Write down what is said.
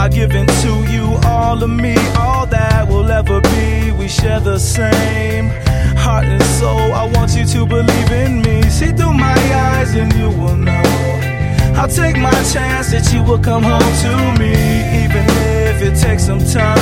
I've given to you all of me, all that will ever be. We share the same heart and soul. I want you to believe in me. See through my eyes and you will know. I'll take my chance that you will come home to me, even if it takes some time.